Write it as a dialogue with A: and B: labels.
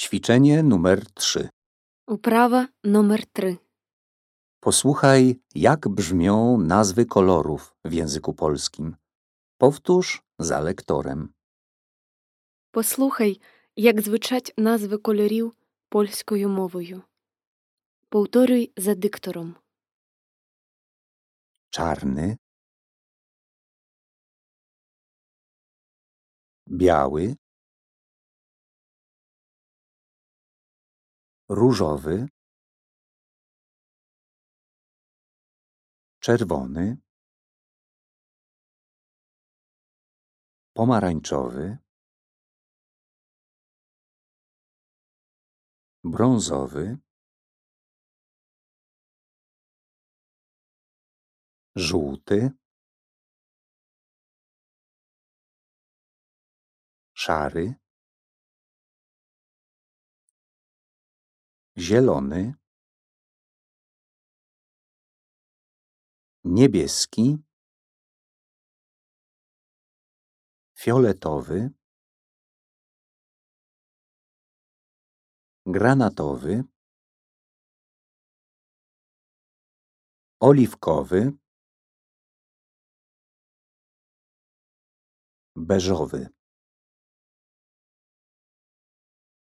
A: Ćwiczenie numer 3.
B: Uprawa numer 3.
A: Posłuchaj, jak brzmią nazwy kolorów w języku polskim. Powtórz za lektorem.
B: Послухай, як звучать назви кольорів польською мовою. Повторюй за диктором.
A: Czarny, biały, różowy, czerwony, pomarańczowy, brązowy, żółty, szary, zielony, niebieski, fioletowy, granatowy, oliwkowy, beżowy.